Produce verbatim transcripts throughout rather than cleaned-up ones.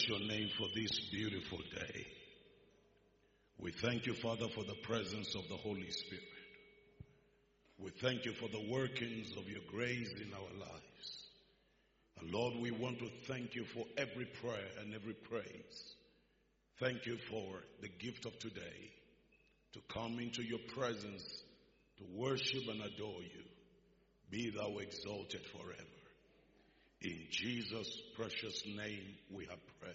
bless your name for this beautiful day. We thank you, Father, for the presence of the Holy Spirit. We thank you for the workings of your grace in our lives. And Lord, we want to thank you for every prayer and every praise. Thank you for the gift of today, to come into your presence, to worship and adore you. Be thou exalted forever. In Jesus' precious name we have prayed.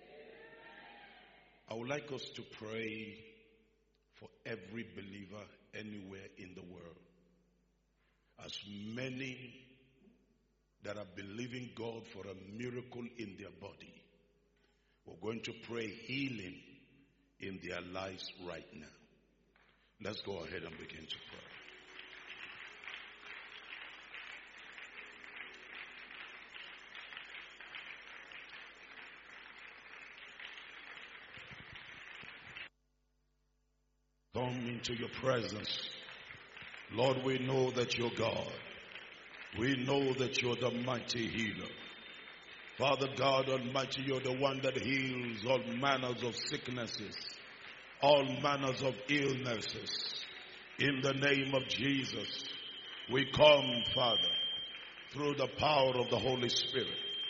I would like us to pray for every believer anywhere in the world. As many that are believing God for a miracle in their body, we're going to pray healing in their lives right now. Let's go ahead and begin to pray. Come into your presence. Lord, we know that you're God. We know that you're the mighty healer. Father God Almighty, you're the one that heals all manners of sicknesses, all manners of illnesses. In the name of Jesus, we come, Father, through the power of the Holy Spirit.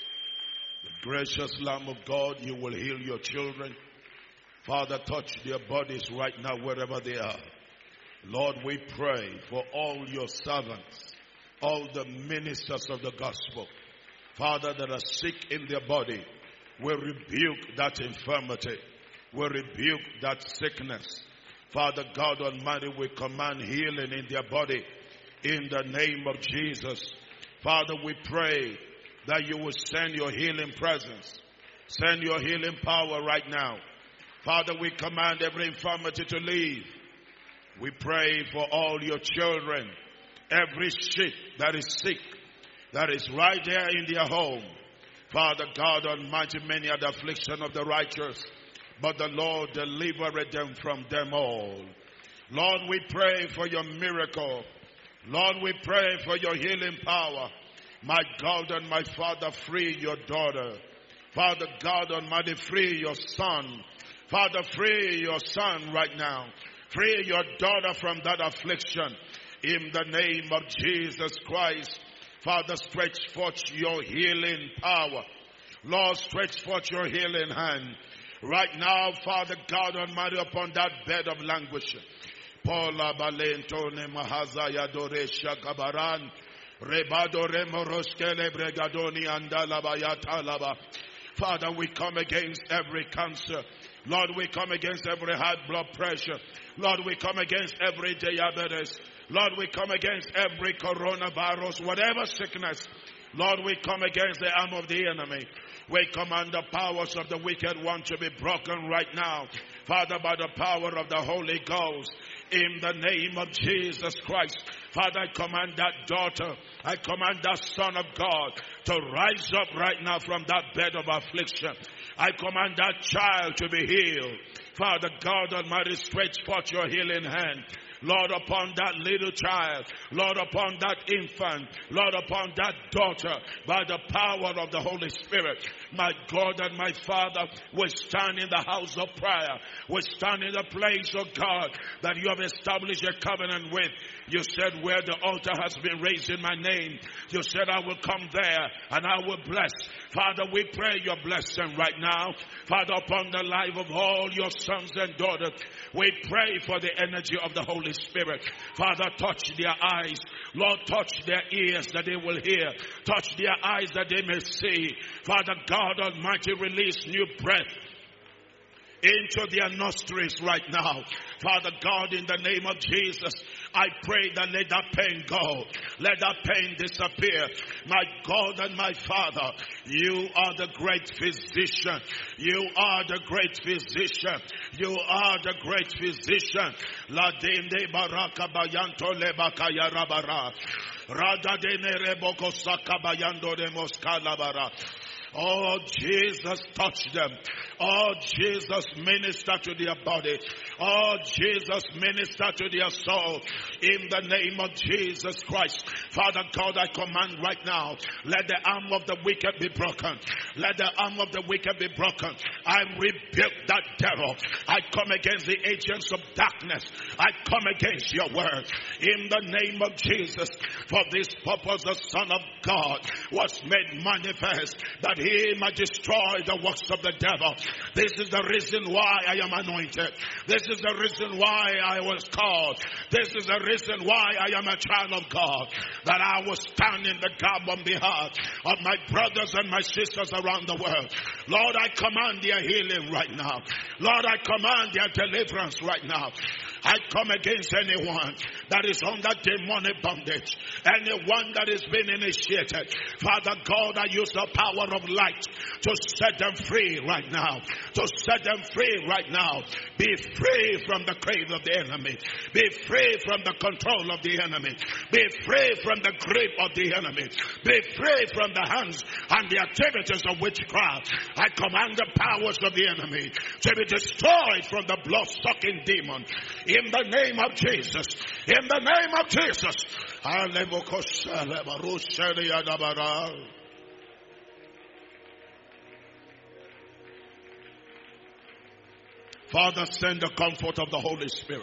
The gracious Lamb of God, you will heal your children. Father, touch their bodies right now wherever they are. Lord, we pray for all your servants, all the ministers of the gospel, Father, that are sick in their body. We rebuke that infirmity. We rebuke that sickness. Father God Almighty, we command healing in their body in the name of Jesus. Father, we pray that you will send your healing presence, send your healing power right now. Father, we command every infirmity to leave. We pray for all your children, every sheep that is sick, that is right there in their home. Father God Almighty, many are the affliction of the righteous, but the Lord delivered them from them all. Lord, we pray for your miracle. Lord, we pray for your healing power. My God and my Father, free your daughter. Father God Almighty, free your son. Father, free your son right now. Free your daughter from that affliction. In the name of Jesus Christ. Father, stretch forth your healing power. Lord, stretch forth your healing hand. Right now, Father God Almighty, upon that bed of languish. Paula Balentone Mahazaya Doresha Gabaran. Rebado Remoroskele Bregadoni Andalabayatalaba. Father, we come against every cancer. Lord, we come against every high blood pressure. Lord, we come against every diabetes. Lord, we come against every coronavirus, whatever sickness. Lord, we come against the arm of the enemy. We command the powers of the wicked one to be broken right now. Father, by the power of the Holy Ghost, in the name of Jesus Christ. Father, I command that daughter, I command that son of God to rise up right now from that bed of affliction. I command that child to be healed. Father God Almighty, stretch forth your healing hand. Lord, upon that little child, Lord, upon that infant, Lord, upon that daughter, by the power of the Holy Spirit. My God and my Father, we stand in the house of prayer. We stand in the place, of God, that you have established a covenant with. You said, where the altar has been raised in my name, you said, I will come there and I will bless. Father, we pray your blessing right now. Father, upon the life of all your sons and daughters, we pray for the energy of the Holy Spirit. Father, touch their eyes. Lord, touch their ears that they will hear. Touch their eyes that they may see. Father God Almighty, release new breath into their nostrils right now. Father God, in the name of Jesus, I pray that let that pain go. Let that pain disappear. My God and my Father, you are the great physician. You are the great physician. You are the great physician. La dende baraka bayanto lebakaya rabara. Rada dene reboko saka bayando de moskala bara. Oh, Jesus, touch them. Oh, Jesus, minister to their body. Oh, Jesus, minister to their soul. In the name of Jesus Christ. Father God, I command right now, let the arm of the wicked be broken. Let the arm of the wicked be broken. I rebuke that devil. I come against the agents of darkness. I come against your word. In the name of Jesus. For this purpose the Son of God was made manifest, that he might destroy the works of the devil. This is the reason why I am anointed. This is the reason why I was called. This is the reason why I am a child of God. That I will stand in the gap on behalf of my brothers and my sisters around the world. Lord, I command their healing right now. Lord, I command their deliverance right now. I come against anyone that is under demonic bondage, anyone that is being initiated. Father God, I use the power of light to set them free right now. To set them free right now. Be free from the crave of the enemy. Be free from the control of the enemy. Be free from the grip of the enemy. Be free from the hands and the activities of witchcraft. I command the powers of the enemy to be destroyed from the blood-sucking demon. In the name of Jesus. In the name of Jesus. Father, send the comfort of the Holy Spirit.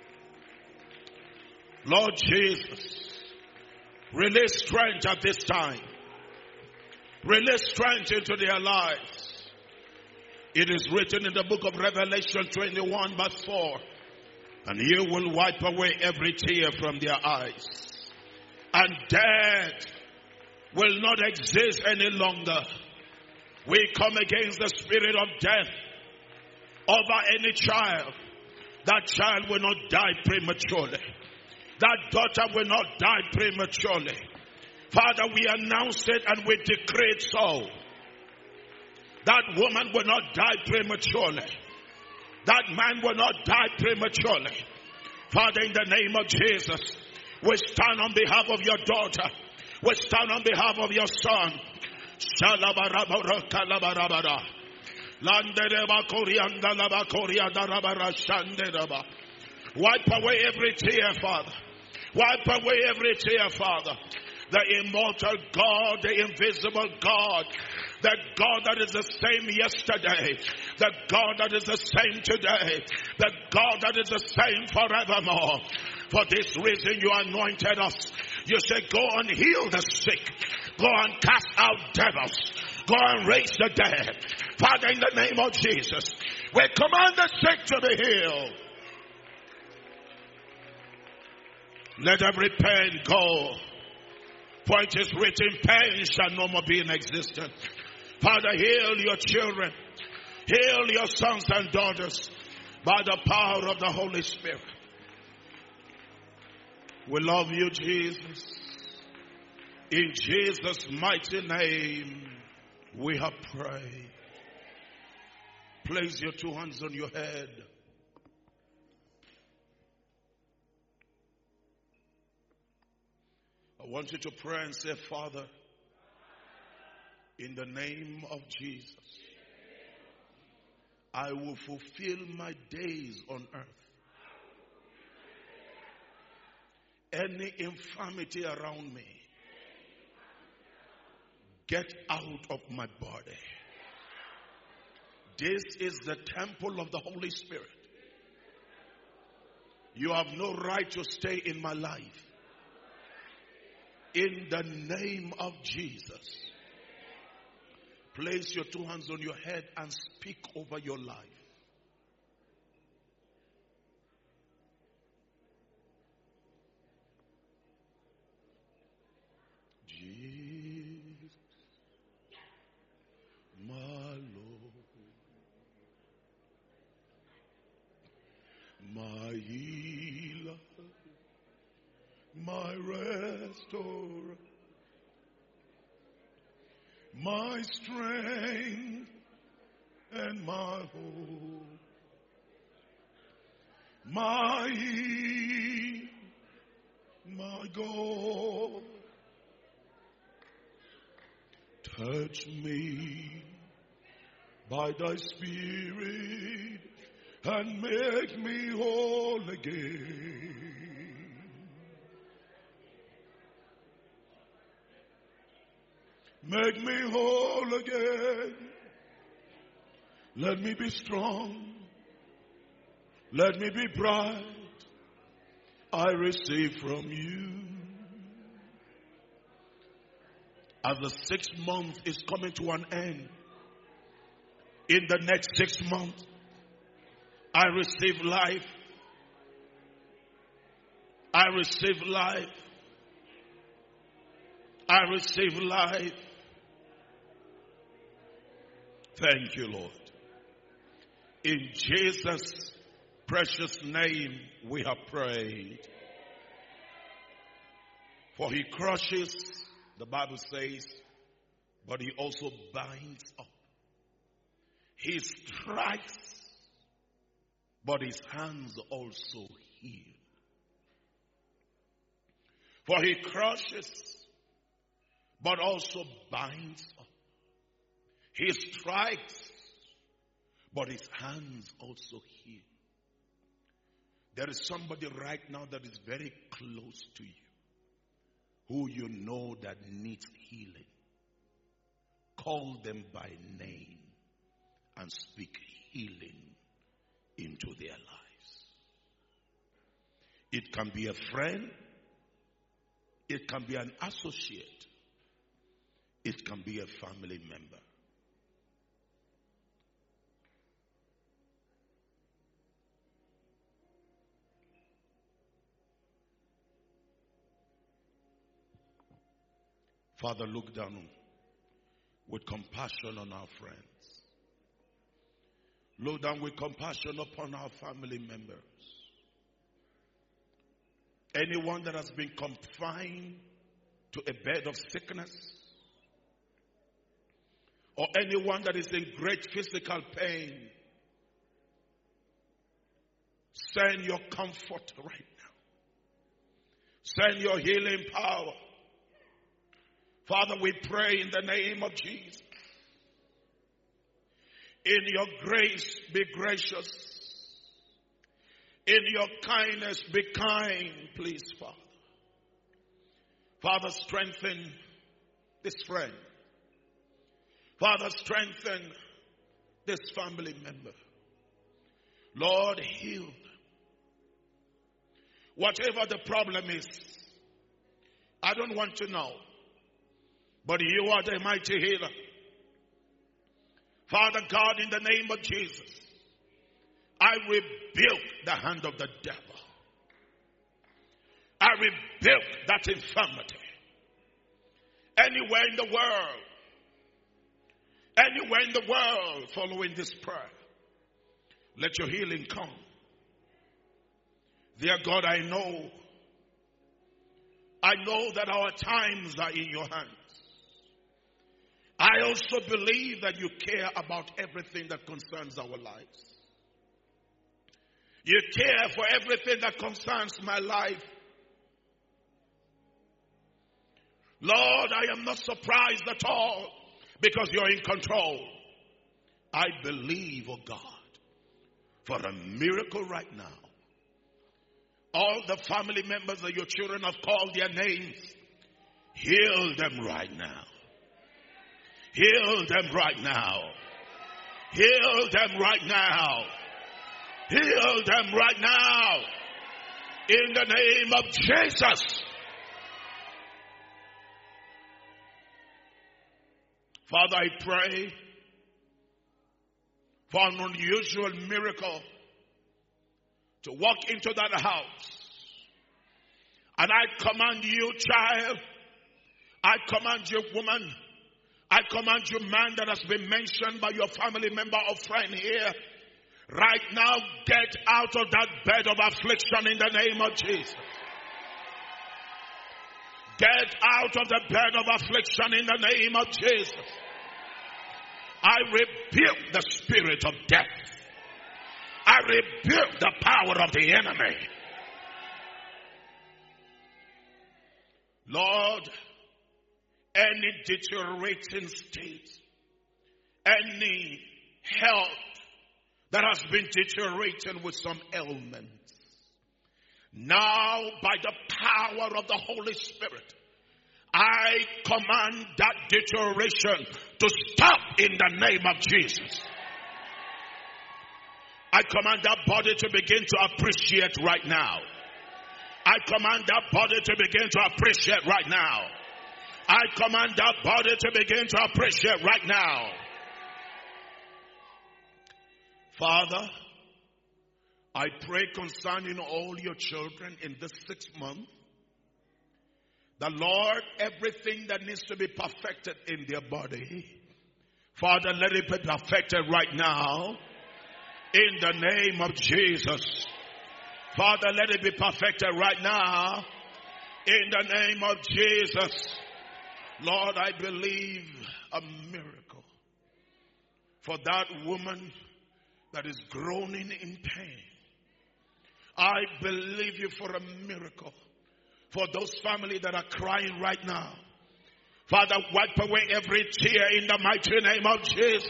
Lord Jesus, release strength at this time. Release strength into their lives. It is written in the book of Revelation twenty-one verse four. And you will wipe away every tear from their eyes. And death will not exist any longer. We come against the spirit of death over any child. That child will not die prematurely. That daughter will not die prematurely. Father, we announce it and we decree it so. That woman will not die prematurely. That man will not die prematurely. Father, in the name of Jesus, we stand on behalf of your daughter. We stand on behalf of your son. Wipe away every tear, Father. Wipe away every tear, Father. The immortal God, the invisible God, the God that is the same yesterday, the God that is the same today, the God that is the same forevermore. For this reason you anointed us. You said, go and heal the sick. Go and cast out devils. Go and raise the dead. Father, in the name of Jesus, we command the sick to be healed. Let every pain go. For it is written, pain shall no more be in existence. Father, heal your children. Heal your sons and daughters by the power of the Holy Spirit. We love you, Jesus. In Jesus' mighty name, we have prayed. Place your two hands on your head. I want you to pray and say, Father, in the name of Jesus, I will fulfill my days on earth. Any infirmity around me, get out of my body. This is the temple of the Holy Spirit. You have no right to stay in my life. In the name of Jesus, place your two hands on your head and speak over your life. Jesus, my Lord, my healer, my restorer, my strength and my hope, my healer, my God. Touch me by thy Spirit and make me whole again. Make me whole again. Let me be strong. Let me be bright. I receive from you. As the sixth month is coming to an end, in the next six months, I receive life. I receive life. I receive life. Thank you, Lord. In Jesus' precious name we have prayed. For he crushes, the Bible says, but he also binds up. He strikes, but his hands also heal. For he crushes, but also binds up. He strikes, but his hands also heal. There is somebody right now that is very close to you, who you know that needs healing. Call them by name and speak healing into their lives. It can be a friend. It can be an associate. It can be a family member. Father, look down with compassion on our friends. Look down with compassion upon our family members. Anyone that has been confined to a bed of sickness, or anyone that is in great physical pain, send your comfort right now. Send your healing power. Father, we pray in the name of Jesus. In your grace, be gracious. In your kindness, be kind, please, Father. Father, strengthen this friend. Father, strengthen this family member. Lord, heal them. Whatever the problem is, I don't want to know. But you are the mighty healer. Father God, in the name of Jesus, I rebuke the hand of the devil. I rebuke that infirmity. Anywhere in the world, anywhere in the world following this prayer, let your healing come. Dear God, I know, I know that our times are in your hands. I also believe that you care about everything that concerns our lives. You care for everything that concerns my life. Lord, I am not surprised at all because you're in control. I believe, oh God, for a miracle right now. All the family members of your children have called their names. Heal them right now. Heal them right now. Heal them right now. Heal them right now. In the name of Jesus. Father, I pray for an unusual miracle to walk into that house. And I command you, child. I command you, woman. I command you, man that has been mentioned by your family member or friend here. Right now, get out of that bed of affliction in the name of Jesus. Get out of the bed of affliction in the name of Jesus. I rebuke the spirit of death. I rebuke the power of the enemy. Lord, any deteriorating state, any health that has been deteriorating with some ailments. Now, by the power of the Holy Spirit, I command that deterioration to stop in the name of Jesus. I command that body to begin to appreciate right now. I command that body to begin to appreciate right now. I command that body to begin to appreciate right now. Father, I pray concerning all your children in this sixth month, the Lord, everything that needs to be perfected in their body, Father, let it be perfected right now in the name of Jesus. Father, let it be perfected right now in the name of Jesus. Lord, I believe a miracle for that woman that is groaning in pain. I believe you for a miracle for those families that are crying right now. Father, wipe away every tear in the mighty name of Jesus.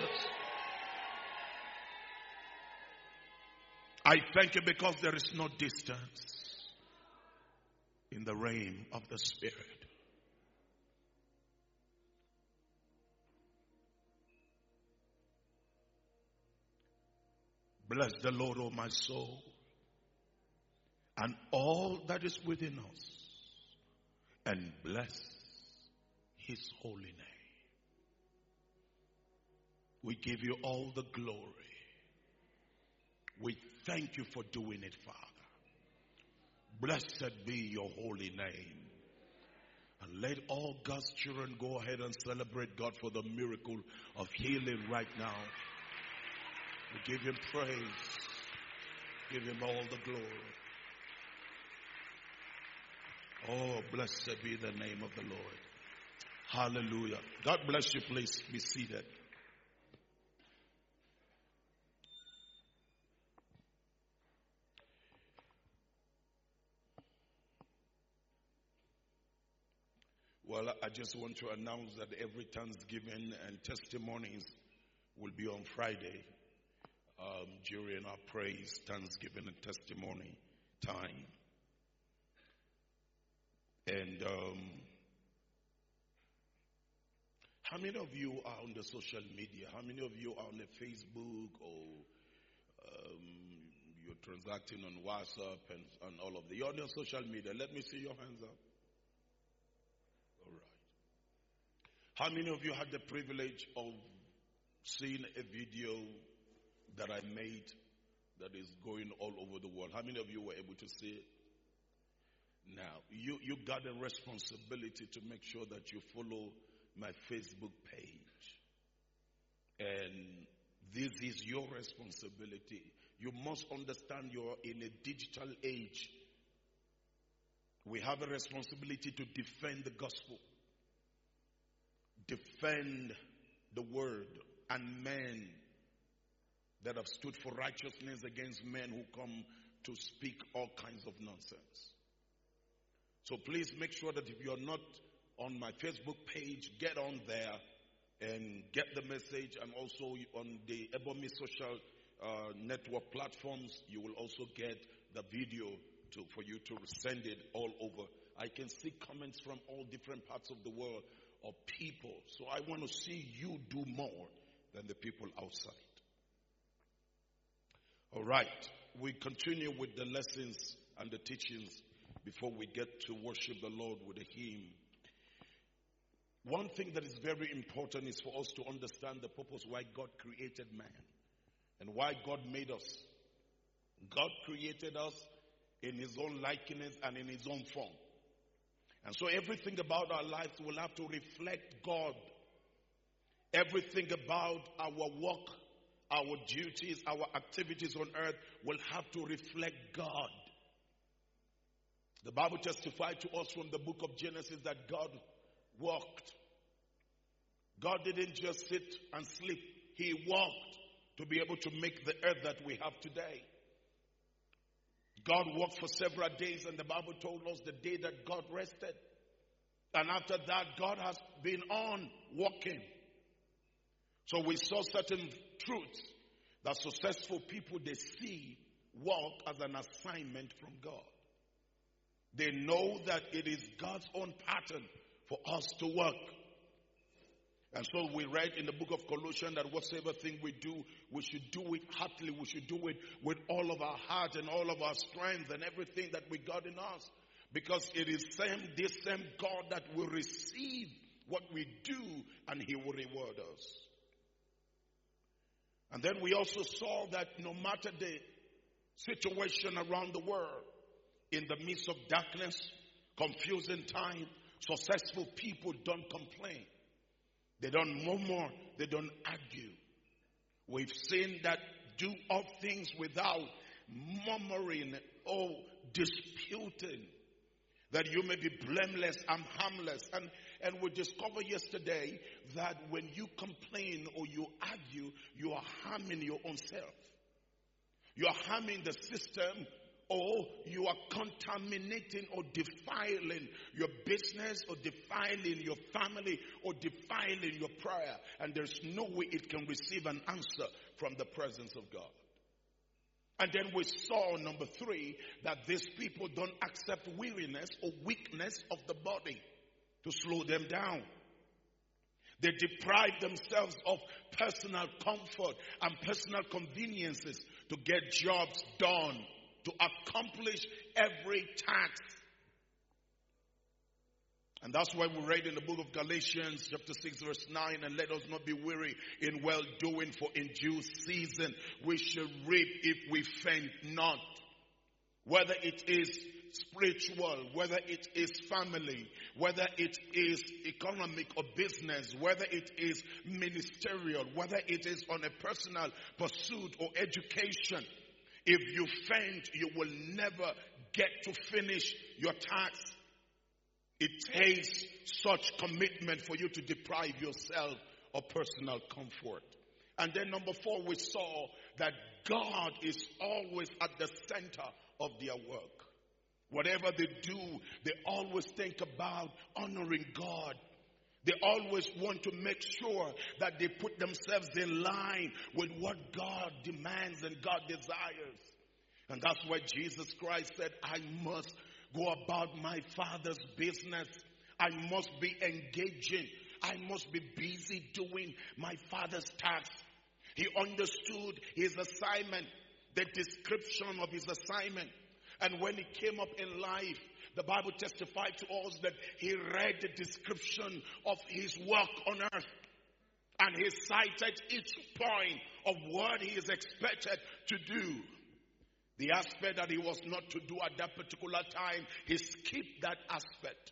I thank you because there is no distance in the realm of the Spirit. Bless the Lord, O my soul, and all that is within us, and bless his holy name. We give you all the glory. We thank you for doing it, Father. Blessed be your holy name. And let all God's children go ahead and celebrate God for the miracle of healing right now. We give him praise. Give him all the glory. Oh, blessed be the name of the Lord. Hallelujah. God bless you. Please be seated. Well, I just want to announce that every Thanksgiving and testimonies will be on Friday um, during our praise, Thanksgiving, and testimony time. And um, how many of you are on the social media? How many of you are on the Facebook or um, you're transacting on WhatsApp and, and all of that? You're on the social media. Let me see your hands up. All right. How many of you had the privilege of seeing a video that I made that is going all over the world? How many of you were able to see it? Now, you, you got a responsibility to make sure that you follow my Facebook page. And this is your responsibility. You must understand you're in a digital age. We have a responsibility to defend the gospel, defend the word and men that have stood for righteousness against men who come to speak all kinds of nonsense. So please make sure that if you're not on my Facebook page, get on there and get the message. And also on the Ebomi social uh, network platforms, you will also get the video to, for you to send it all over. I can see comments from all different parts of the world of people. So I want to see you do more than the people outside. All right. We continue with the lessons and the teachings before we get to worship the Lord with a hymn. One thing that is very important is for us to understand the purpose why God created man and why God made us. God created us in his own likeness and in his own form. And so everything about our lives will have to reflect God. Everything about our work, our duties, our activities on earth will have to reflect God. The Bible testified to us from the book of Genesis that God walked. God didn't just sit and sleep. He walked to be able to make the earth that we have today. God walked for several days, and the Bible told us the day that God rested. And after that, God has been on walking. So we saw certain truths that successful people, they see work as an assignment from God. They know that it is God's own pattern for us to work. And so we read in the book of Colossians that whatsoever thing we do, we should do it heartily. We should do it with all of our heart and all of our strength and everything that we got in us. Because it is same, this same God that will receive what we do, and He will reward us. And then we also saw that no matter the situation around the world, in the midst of darkness, confusing time, successful people don't complain. They don't murmur. They don't argue. We've seen that do all things without murmuring or disputing, that you may be blameless and harmless. And, and we discovered yesterday that when you complain or you argue, you are harming your own self. You are harming the system, or you are contaminating or defiling your business, or defiling your family, or defiling your prayer. And there's no way it can receive an answer from the presence of God. And then we saw, number three, that these people don't accept weariness or weakness of the body to slow them down. They deprive themselves of personal comfort and personal conveniences to get jobs done, to accomplish every task. And that's why we read in the book of Galatians chapter six verse nine, and let us not be weary in well-doing, for in due season we shall reap if we faint not. Whether it is spiritual, whether it is family, whether it is economic or business, whether it is ministerial, whether it is on a personal pursuit or education, if you faint, you will never get to finish your task. It takes such commitment for you to deprive yourself of personal comfort. And then number four, we saw that God is always at the center of their work. Whatever they do, they always think about honoring God. They always want to make sure that they put themselves in line with what God demands and God desires. And that's why Jesus Christ said, I must go about my Father's business. I must be engaging. I must be busy doing my Father's tasks. He understood his assignment, the description of his assignment. And when he came up in life, the Bible testified to us that he read the description of his work on earth. And he cited each point of what he is expected to do. The aspect that he was not to do at that particular time, he skipped that aspect.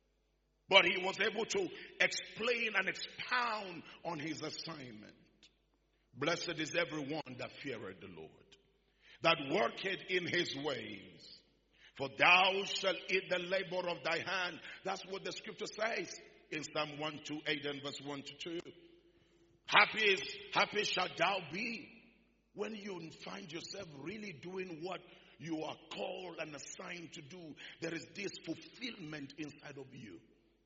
But he was able to explain and expound on his assignment. Blessed is everyone that feareth the Lord, that worketh in his ways. For thou shalt eat the labor of thy hand. That's what the scripture says in Psalm one twenty-eight and verse one to two. Happy is, happy shalt thou be when you find yourself really doing what you are called and assigned to do. There is this fulfillment inside of you.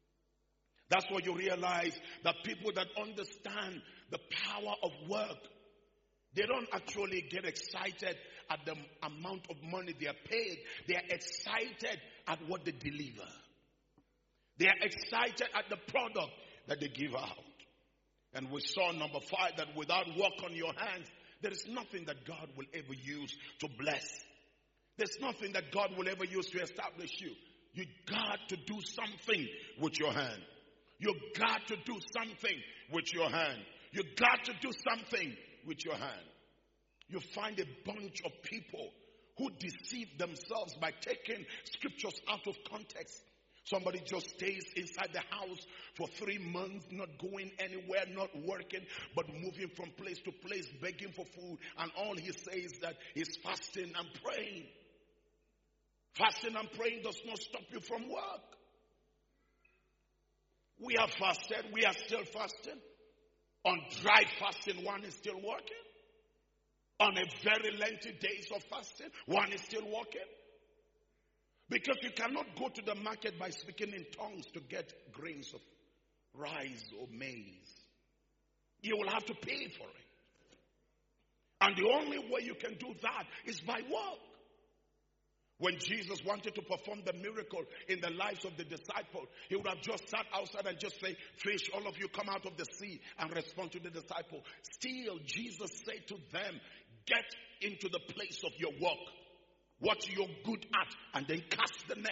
That's why you realize that people that understand the power of work, they don't actually get excited at the amount of money they are paid. They are excited at what they deliver. They are excited at the product that they give out. And we saw number five, that without work on your hands, there is nothing that God will ever use to bless. There's nothing that God will ever use to establish you. You got to do something with your hand. You got to do something with your hand. You got to do something with your hand. You find a bunch of people who deceive themselves by taking scriptures out of context. Somebody just stays inside the house for three months, not going anywhere, not working, but moving from place to place, begging for food. And all he says that he's fasting and praying. Fasting and praying does not stop you from work. We have fasted. We are still fasting. On dry fasting, one is still working. On a very lengthy days of fasting, one is still working. Because you cannot go to the market by speaking in tongues to get grains of rice or maize. You will have to pay for it. And the only way you can do that is by work. When Jesus wanted to perform the miracle in the lives of the disciples, he would have just sat outside and just say, fish, all of you come out of the sea, and respond to the disciple. Still, Jesus said to them, get into the place of your work, what you're good at, and then cast the net.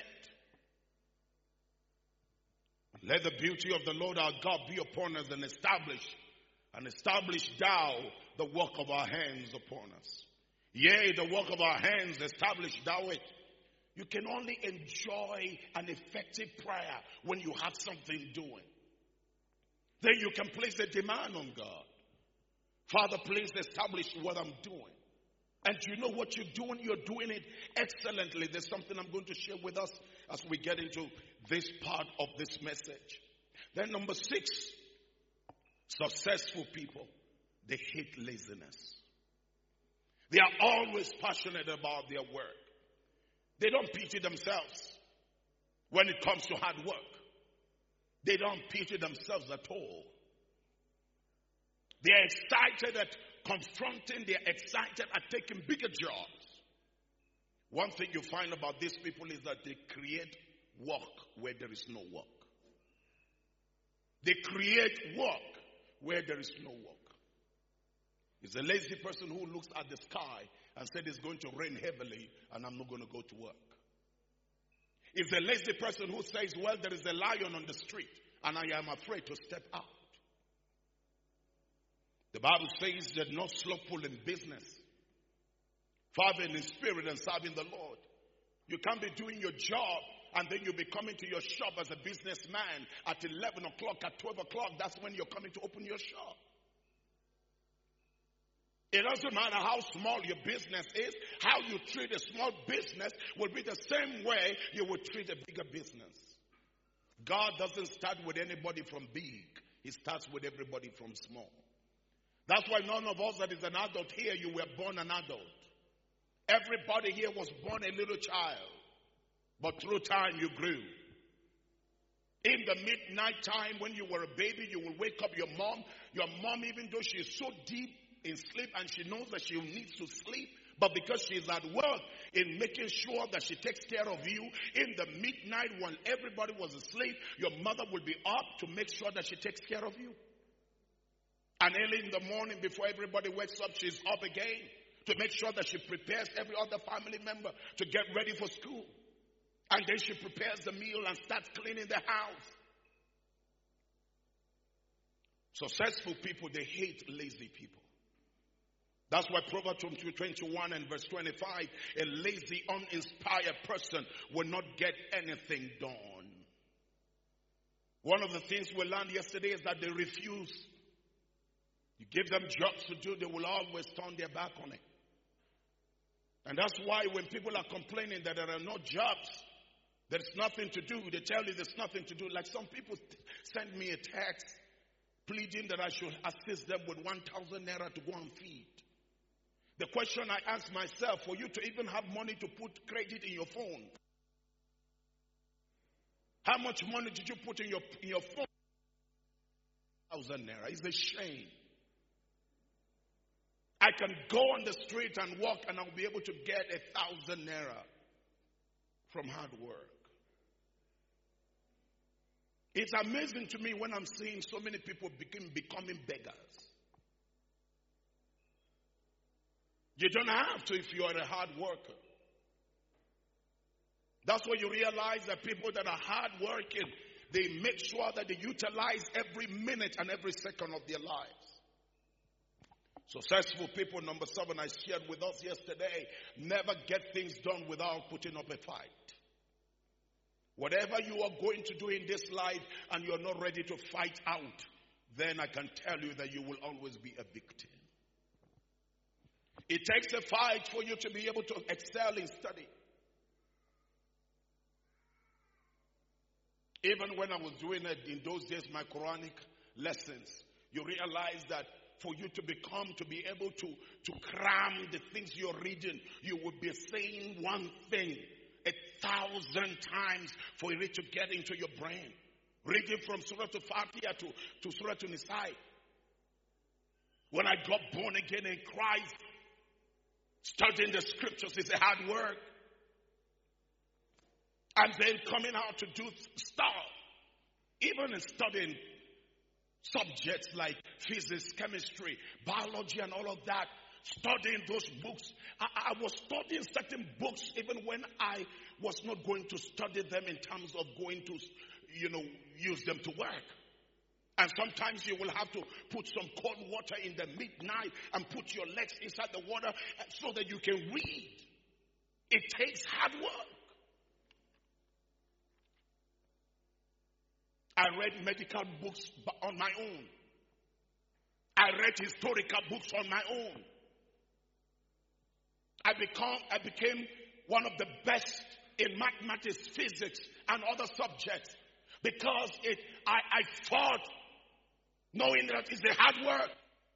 Let the beauty of the Lord our God be upon us and establish, and establish thou the work of our hands upon us. Yea, the work of our hands, establish thou it. You can only enjoy an effective prayer when you have something doing. Then you can place a demand on God. Father, please establish what I'm doing. And you know what you're doing? You're doing it excellently. There's something I'm going to share with us as we get into this part of this message. Then number six, successful people, they hate laziness. They are always passionate about their work. They don't pity themselves when it comes to hard work. They don't pity themselves at all. They are excited at confronting. They are excited at taking bigger jobs. One thing you find about these people is that they create work where there is no work. They create work where there is no work. It's a lazy person who looks at the sky and said it's going to rain heavily and I'm not going to go to work. It's a lazy person who says, well, there is a lion on the street and I am afraid to step out. The Bible says that no slothful in business, fervent in spirit and serving the Lord. You can't be doing your job and then you'll be coming to your shop as a businessman at eleven o'clock, at twelve o'clock. That's when you're coming to open your shop. It doesn't matter how small your business is. How you treat a small business will be the same way you would treat a bigger business. God doesn't start with anybody from big. He starts with everybody from small. That's why none of us that is an adult here, you were born an adult. Everybody here was born a little child. But through time you grew. In the midnight time when you were a baby, you will wake up your mom. Your mom, even though she is so deep in sleep and she knows that she needs to sleep, but because she's at work in making sure that she takes care of you, in the midnight when everybody was asleep, your mother will be up to make sure that she takes care of you. And early in the morning before everybody wakes up, she's up again to make sure that she prepares every other family member to get ready for school. And then she prepares the meal and starts cleaning the house. Successful people, they hate lazy people. That's why Proverbs twenty-one and verse twenty-five, a lazy, uninspired person will not get anything done. One of the things we learned yesterday is that they refuse. You give them jobs to do, they will always turn their back on it. And that's why when people are complaining that there are no jobs, there's nothing to do, they tell you there's nothing to do. Like some people send me a text pleading that I should assist them with one thousand naira to go and feed. The question I ask myself, for you to even have money to put credit in your phone, how much money did you put in your, in your phone? one thousand naira. It's a shame. I can go on the street and walk and I'll be able to get a thousand naira from hard work. It's amazing to me when I'm seeing so many people become, becoming beggars. You don't have to if you're a hard worker. That's why you realize that people that are hard working, they make sure that they utilize every minute and every second of their lives. Successful people, number seven, I shared with us yesterday, never get things done without putting up a fight. Whatever you are going to do in this life and you're not ready to fight out, then I can tell you that you will always be a victim. It takes a fight for you to be able to excel in study. Even when I was doing it in those days, my Quranic lessons, you realize that for you to become, to be able to, to cram the things you're reading, you would be saying one thing. A thousand times for it to get into your brain. Reading from Surah to Fatiha to, to Surah to Nisai. When I got born again in Christ, studying the scriptures is a hard work. And then coming out to do stuff. Even in studying subjects like physics, chemistry, biology, and all of that. Studying those books. I, I was studying certain books even when I was not going to study them in terms of going to, you know, use them to work. And sometimes you will have to put some cold water in the midnight and put your legs inside the water so that you can read. It takes hard work. I read medical books on my own. I read historical books on my own. I become, I became one of the best in mathematics, physics, and other subjects because it. I, I fought, knowing that it's a hard work.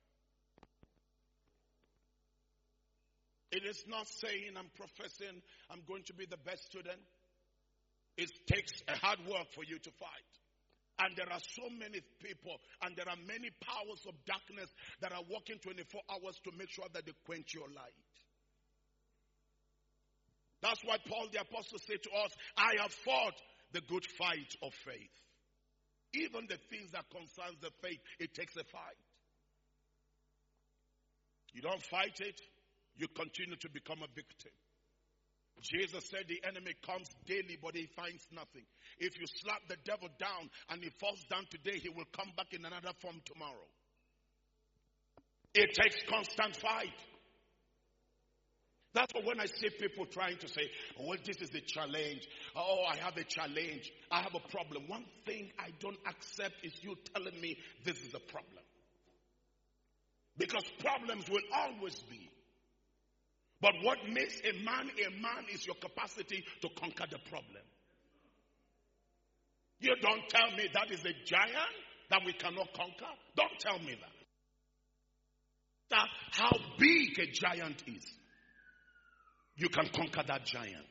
It is not saying I'm professing I'm going to be the best student. It takes a hard work for you to fight. And there are so many people and there are many powers of darkness that are working twenty-four hours to make sure that they quench your light. That's why Paul the Apostle said to us, I have fought the good fight of faith. Even the things that concerns the faith, it takes a fight. You don't fight it, you continue to become a victim. Jesus said the enemy comes daily, but he finds nothing. If you slap the devil down and he falls down today, he will come back in another form tomorrow. It takes constant fight. That's why when I see people trying to say, oh, this is a challenge. Oh, I have a challenge. I have a problem. One thing I don't accept is you telling me this is a problem. Because problems will always be. But what makes a man a man is your capacity to conquer the problem. You don't tell me that is a giant that we cannot conquer. Don't tell me that. That how big a giant is. You can conquer that giant.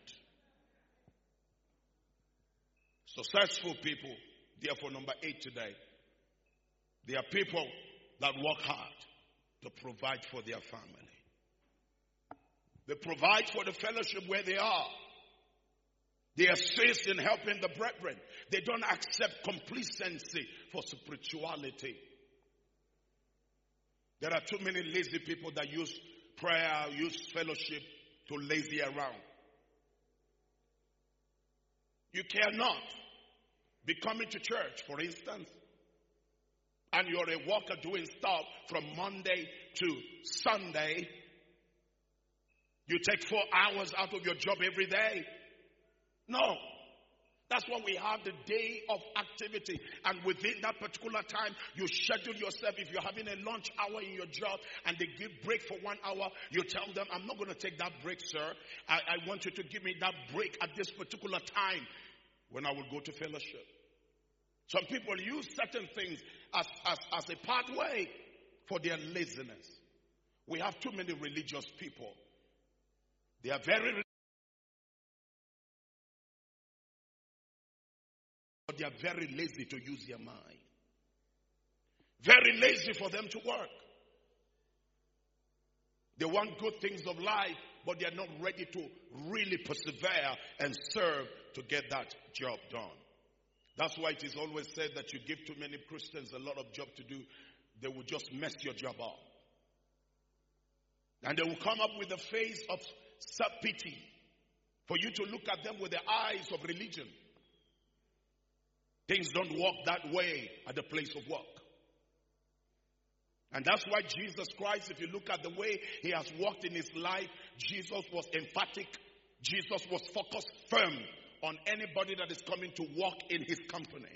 Successful people, therefore number eight today, they are people that work hard to provide for their family. They provide for the fellowship where they are. They assist in helping the brethren. They don't accept complacency for spirituality. There are too many lazy people that use prayer, use fellowship to lazy around. You cannot be coming to church, for instance, and you're a worker doing stuff from Monday to Sunday. You take four hours out of your job every day. No. That's why we have the day of activity. And within that particular time, you schedule yourself. If you're having a lunch hour in your job and they give break for one hour, you tell them, I'm not going to take that break, sir. I, I want you to give me that break at this particular time when I will go to fellowship. Some people use certain things as, as, as a pathway for their laziness. We have too many religious people. They are very religious, but they are very lazy to use their mind. Very lazy for them to work. They want good things of life, but they are not ready to really persevere and serve to get that job done. That's why it is always said that you give too many Christians a lot of job to do, they will just mess your job up. And they will come up with a face of self-pity for you to look at them with the eyes of religion. Things don't work that way at the place of work. And that's why Jesus Christ, if you look at the way he has walked in his life, Jesus was emphatic. Jesus was focused firm on anybody that is coming to walk in his company.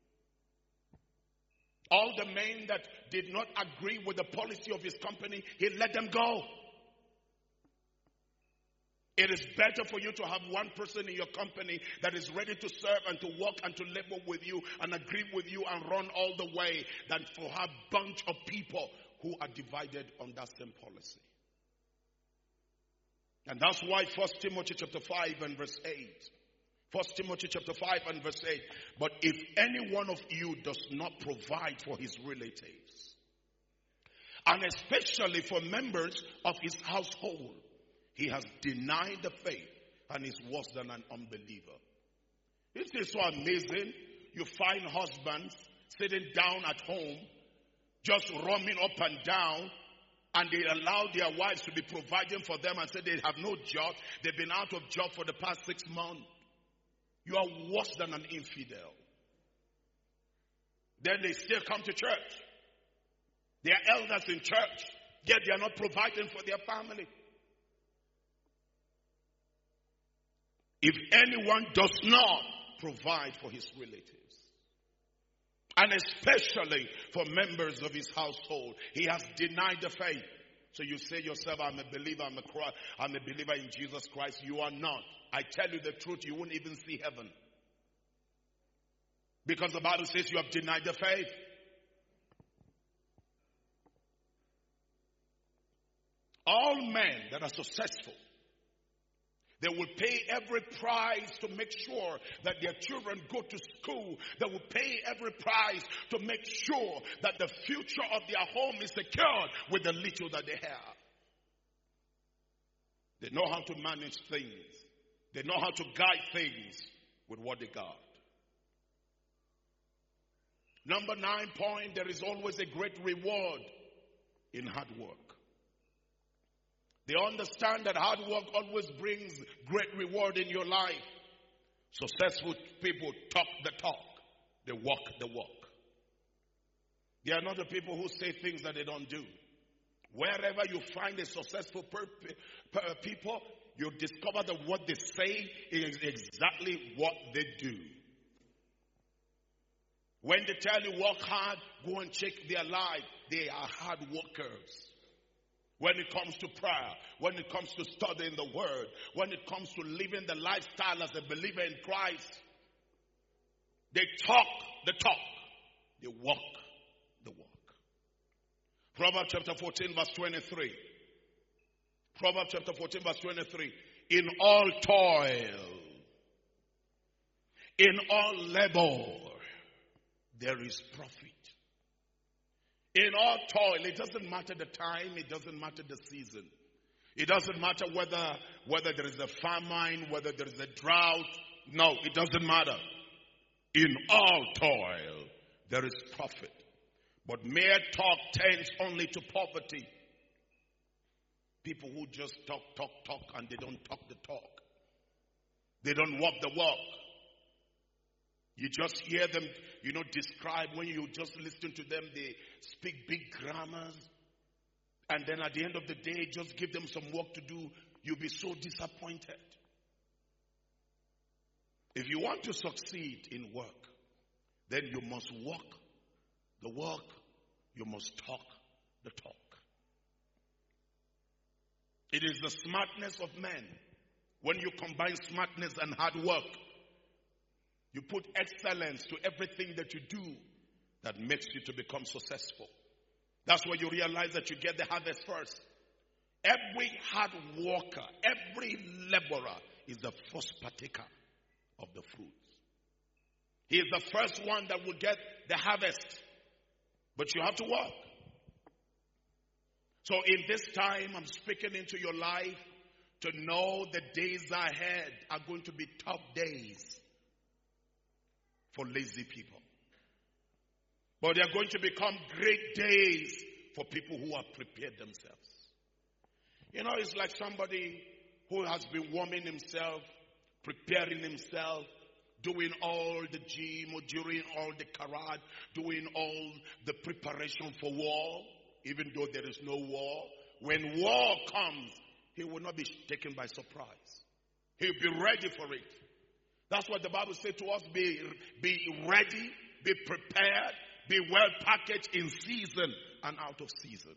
All the men that did not agree with the policy of his company, he let them go. It is better for you to have one person in your company that is ready to serve and to work and to labor with you and agree with you and run all the way than to have a bunch of people who are divided on that same policy. And that's why First Timothy chapter five and verse eight First Timothy chapter five and verse eight. But if any one of you does not provide for his relatives, and especially for members of his household, he has denied the faith and is worse than an unbeliever. It is so amazing. You find husbands sitting down at home, just roaming up and down, and they allow their wives to be providing for them and say they have no job. They've been out of job for the past six months. You are worse than an infidel. Then they still come to church. They are elders in church, yet they are not providing for their family. If anyone does not provide for his relatives, and especially for members of his household, he has denied the faith. So you say yourself, I'm a believer, I'm a, I'm a believer in Jesus Christ. You are not. I tell you the truth, you won't even see heaven. Because the Bible says you have denied the faith. All men that are successful, they will pay every price to make sure that their children go to school. They will pay every price to make sure that the future of their home is secured with the little that they have. They know how to manage things. They know how to guide things with what they got. Number nine point, there is always a great reward in hard work. They understand that hard work always brings great reward in your life. Successful people talk the talk. They walk the walk. They are not the people who say things that they don't do. Wherever you find a successful per- per- people, you discover that what they say is exactly what they do. When they tell you work hard, go and check their life. They are hard workers. When it comes to prayer, when it comes to studying the word, when it comes to living the lifestyle as a believer in Christ, they talk the talk. They walk the walk. Proverbs chapter fourteen verse twenty-three. Proverbs chapter fourteen verse twenty-three. In all toil, in all labor, there is profit. In all toil, it doesn't matter the time, it doesn't matter the season. It doesn't matter whether, whether there is a famine, whether there is a drought. No, it doesn't matter. In all toil, there is profit. But mere talk tends only to poverty. People who just talk, talk, talk, and they don't talk the talk. They don't walk the walk. You just hear them, you know, describe. When you just listen to them, they speak big grammars. And then at the end of the day, just give them some work to do. You'll be so disappointed. If you want to succeed in work, then you must walk the walk. You must talk the talk. It is the smartness of men. When you combine smartness and hard work, you put excellence to everything that you do, that makes you to become successful. That's where you realize that you get the harvest first. Every hard worker, every laborer is the first partaker of the fruits. He is the first one that will get the harvest. But you have to work. So in this time, I'm speaking into your life to know the days ahead are going to be tough days for lazy people. But they are going to become great days for people who have prepared themselves. You know, it's like somebody who has been warming himself, preparing himself, doing all the gym or doing all the karate, doing all the preparation for war, even though there is no war. When war comes, he will not be taken by surprise. He'll be ready for it. That's what the Bible says to us. Be, be ready, be prepared, be well packaged in season and out of season.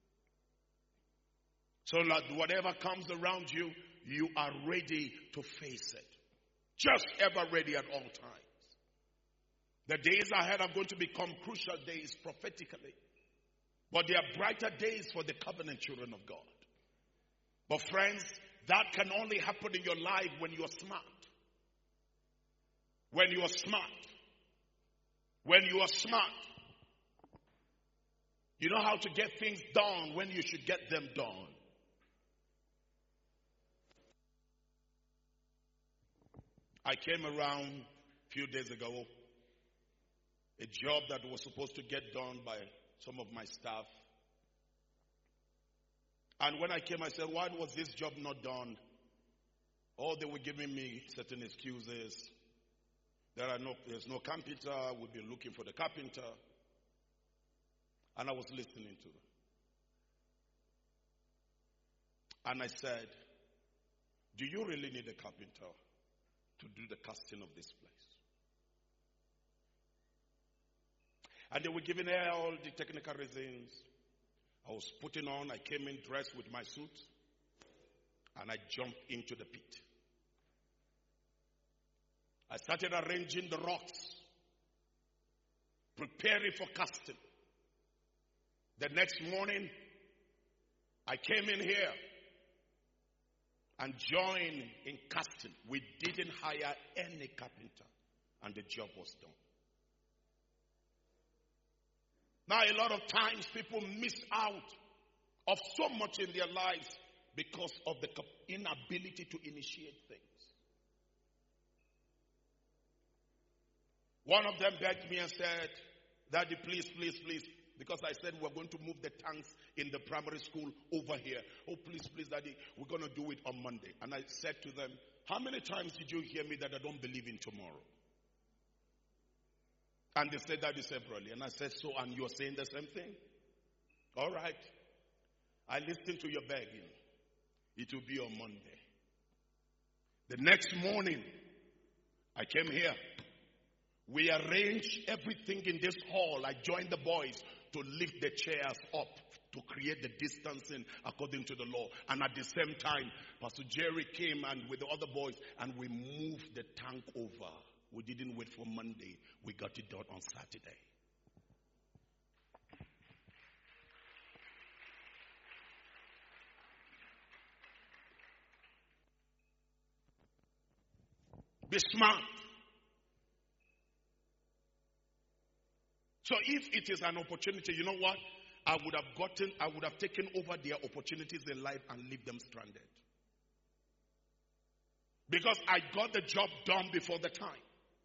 So that whatever comes around you, you are ready to face it. Just ever ready at all times. The days ahead are going to become crucial days prophetically. But they are brighter days for the covenant children of God. But friends, that can only happen in your life when you're smart. When you are smart. When you are smart. You know how to get things done when you should get them done. I came around a few days ago, a job that was supposed to get done by some of my staff. And when I came, I said, why was this job not done? Oh, they were giving me certain excuses. There are no, there's no carpenter. We've been looking for the carpenter. And I was listening to them. And I said, do you really need a carpenter to do the casting of this place? And they were giving her all the technical reasons. I was putting on, I came in dressed with my suit, and I jumped into the pit. I started arranging the rocks, preparing for casting. The next morning, I came in here and joined in casting. We didn't hire any carpenter, and the job was done. Now, a lot of times people miss out of so much in their lives because of the inability to initiate things. One of them begged me and said, Daddy, please, please, please, because I said we're going to move the tanks in the primary school over here. Oh, please, please, Daddy, we're going to do it on Monday. And I said to them, how many times did you hear me that I don't believe in tomorrow? And they said that separately. And I said, so, and you're saying the same thing? All right. I listened to your begging. It will be on Monday. The next morning, I came here. We arranged everything in this hall. I joined the boys to lift the chairs up to create the distancing according to the law. And at the same time, Pastor Jerry came and with the other boys, and we moved the tank over. We didn't wait for Monday. We got it done on Saturday. Be smart. So if it is an opportunity, you know what? I would have gotten, I would have taken over their opportunities in life and leave them stranded. Because I got the job done before the time.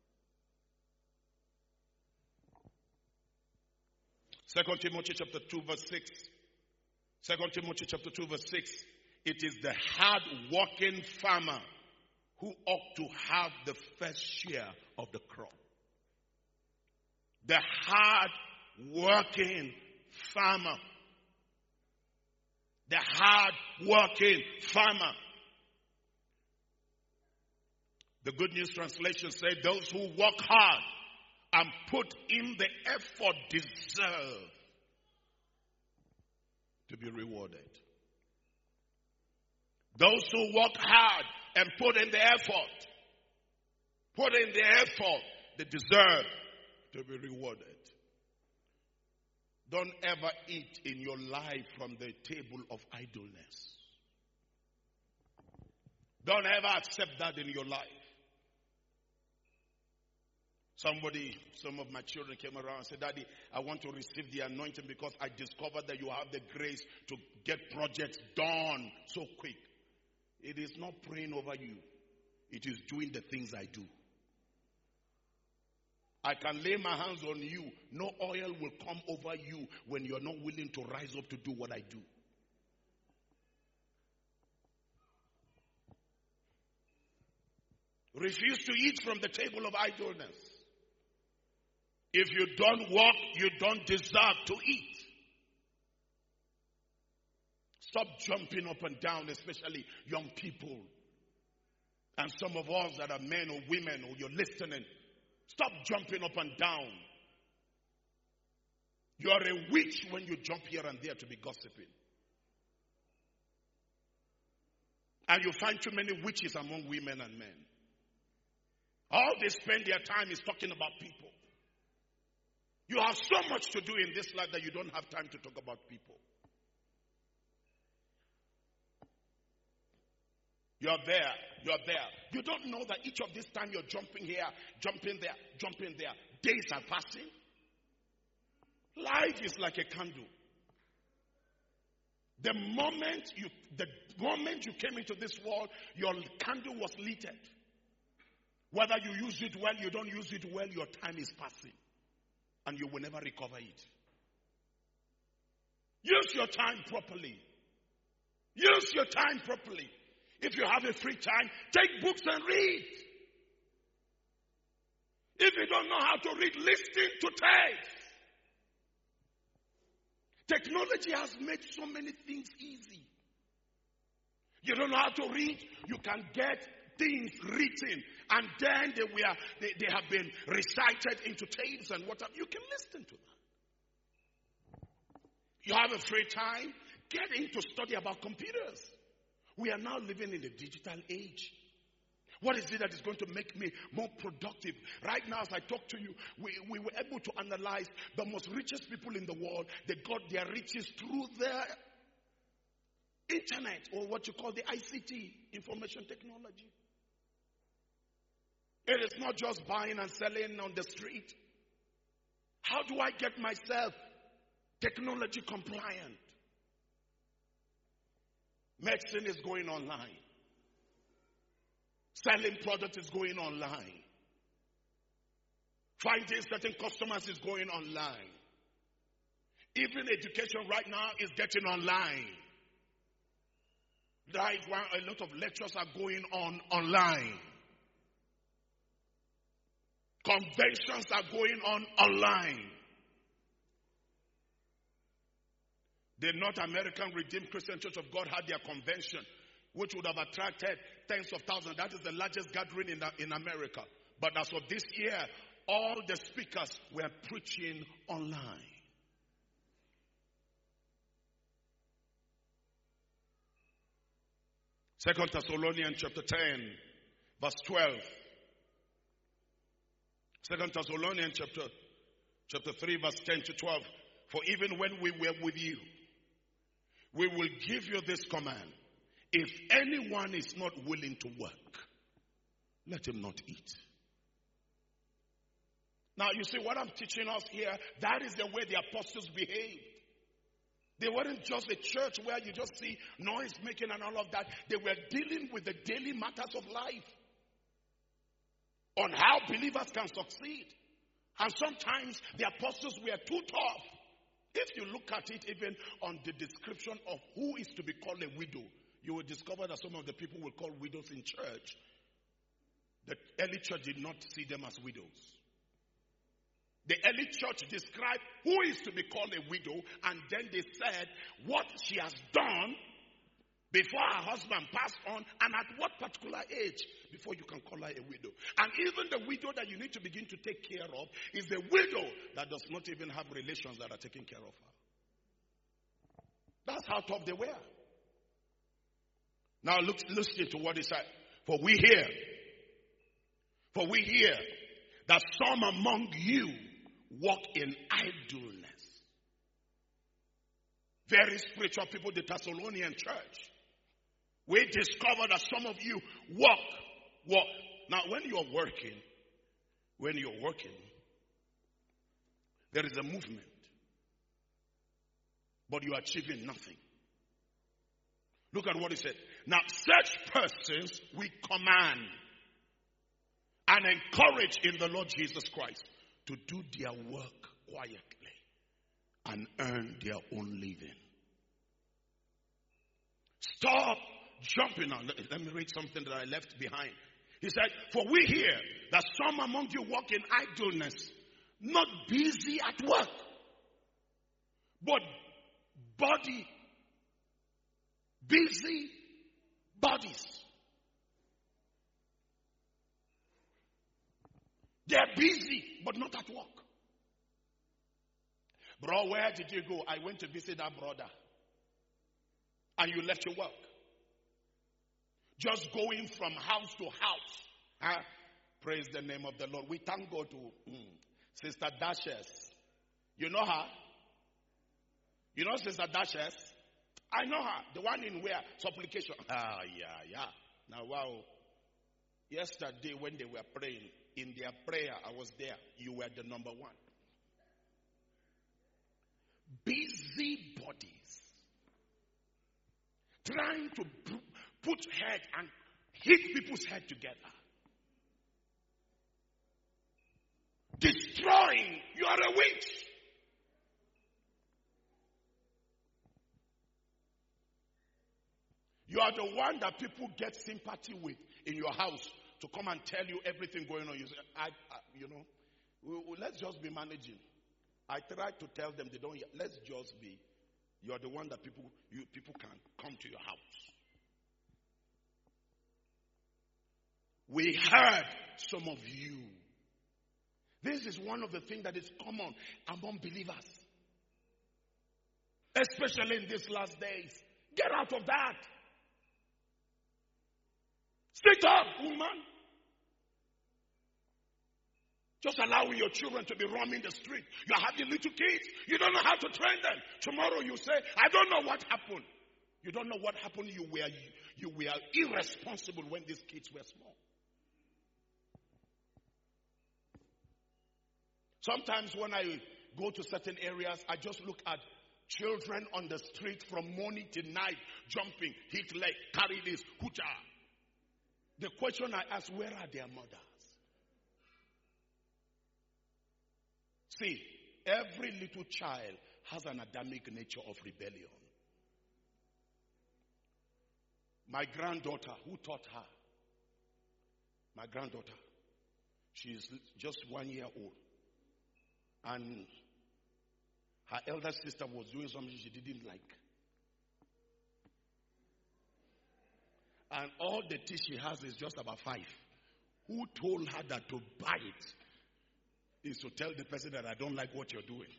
Second Timothy chapter two verse six. Second Timothy chapter two verse six. It is the hard-working farmer who ought to have the first share of the crop. The hard-working farmer. The hard-working farmer. The Good News Translation says, those who work hard and put in the effort deserve to be rewarded. Those who work hard and put in the effort, put in the effort, they deserve to be rewarded. Don't ever eat in your life from the table of idleness. Don't ever accept that in your life. Somebody, some of my children came around and said, Daddy, I want to receive the anointing because I discovered that you have the grace to get projects done so quick. It is not praying over you. It is doing the things I do. I can lay my hands on you. No oil will come over you when you're not willing to rise up to do what I do. Refuse to eat from the table of idleness. If you don't work, you don't deserve to eat. Stop jumping up and down, especially young people. And some of us that are men or women or you're listening, stop jumping up and down. You are a witch when you jump here and there to be gossiping. And you find too many witches among women and men. All they spend their time is talking about people. You have so much to do in this life that you don't have time to talk about people. You are there you're there. You don't know that each of this time you're jumping here, jumping there, jumping there. Days are passing. Life is like a candle. The moment you, the moment you came into this world, your candle was lit. Whether you use it well, you don't use it well, your time is passing. And you will never recover it. Use your time properly. Use your time properly. If you have a free time, take books and read. If you don't know how to read, listen to tapes. Technology has made so many things easy. You don't know how to read, you can get things written, and then they were they, they have been recited into tapes and whatever. You can listen to that. You have a free time, get into study about computers. We are now living in the digital age. What is it that is going to make me more productive? Right now, as I talk to you, we, we were able to analyze the most richest people in the world. They got their riches through their internet, or what you call the I C T, information technology. It is not just buying and selling on the street. How do I get myself technology compliant? Medicine is going online. Selling products is going online. Finding certain customers is going online. Even education right now is getting online. Right, a lot of lectures are going on online. Conventions are going on online. The North American Redeemed Christian Church of God had their convention, which would have attracted tens of thousands. That is the largest gathering in, the, in America. But as of this year, all the speakers were preaching online. Second Thessalonians chapter ten, verse twelve. Second Thessalonians chapter, chapter three, verse ten to twelve. For even when we were with you, we will give you this command. If anyone is not willing to work, let him not eat. Now you see what I'm teaching us here, that is the way the apostles behaved. They weren't just a church where you just see noise making and all of that. They were dealing with the daily matters of life. On how believers can succeed. And sometimes the apostles were too tough. If you look at it even on the description of who is to be called a widow, you will discover that some of the people will call widows in church. The early church did not see them as widows. The early church described who is to be called a widow, and then they said what she has done before her husband passed on, and at what particular age before you can call her a widow. And even the widow that you need to begin to take care of is the widow that does not even have relations that are taking care of her. That's how tough they were. Now look, listen to what he said. For we hear, for we hear that some among you walk in idleness. Very spiritual people, the Thessalonian church. We discover that some of you walk, walk. Now when you're working, when you're working, there is a movement. But you are achieving nothing. Look at what he said. Now such persons we command and encourage in the Lord Jesus Christ to do their work quietly and earn their own living. Stop jumping on. Let me read something that I left behind. He said, for we hear that some among you walk in idleness, not busy at work, but body, busy bodies. They're busy, but not at work. Bro, where did you go? I went to visit that brother. And you left your work. Just going from house to house. Huh? Praise the name of the Lord. We thank God to mm, Sister Dashes. You know her? You know Sister Dashes? I know her. The one in where? Supplication. Ah, yeah, yeah. Now, wow. Yesterday when they were praying, in their prayer, I was there. You were the number one. Busy bodies. Trying to put head and hit people's head together. Destroying. You are a witch. You are the one that people get sympathy with in your house to come and tell you everything going on. You say, I, I you know, we, we, let's just be managing. I try to tell them they don't. Let's just be. You are the one that people you people can come to your house. We heard some of you. This is one of the things that is common among believers, especially in these last days. Get out of that. Sit up, woman. Just allowing your children to be roaming the street. You are having little kids. You don't know how to train them. Tomorrow you say, I don't know what happened. You don't know what happened. You were, you were irresponsible when these kids were small. Sometimes when I go to certain areas, I just look at children on the street from morning till night, jumping, hit leg, carry this, hoocha. The question I ask, where are their mothers? See, every little child has an Adamic nature of rebellion. My granddaughter, who taught her? My granddaughter, she is just one year old. And her elder sister was doing something she didn't like. And all the teeth she has is just about five. Who told her that to buy it is to tell the person that I don't like what you're doing?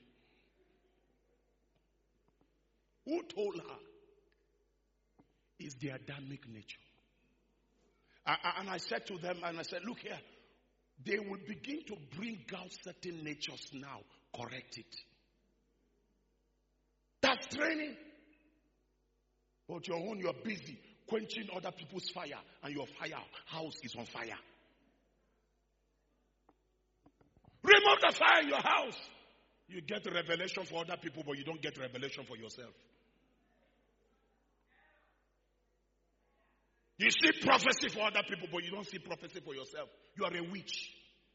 Who told her? Is the Adamic nature. I, I, and I said to them, and I said, look here, they will begin to bring out certain natures now. Correct it. That's training. But your own, you're busy quenching other people's fire, and your fire house is on fire. Remove the fire in your house. You get revelation for other people, but you don't get revelation for yourself. You see prophecy for other people, but you don't see prophecy for yourself. You are a witch.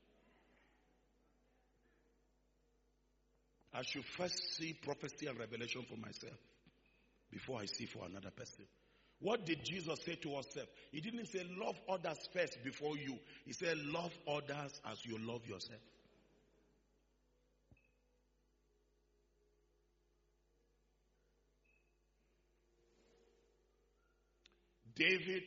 I should first see prophecy and revelation for myself before I see for another person. What did Jesus say to us? He didn't say love others first before you. He said love others as you love yourself. David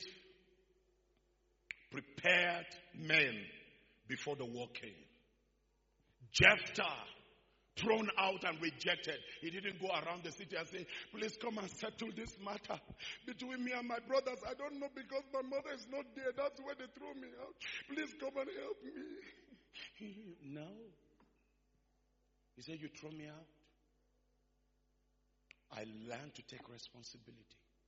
prepared men before the war came. Jephthah, thrown out and rejected. He didn't go around the city and say, please come and settle this matter between me and my brothers. I don't know, because my mother is not there. That's why they threw me out. Please come and help me. No. He said, you throw me out. I learned to take responsibility.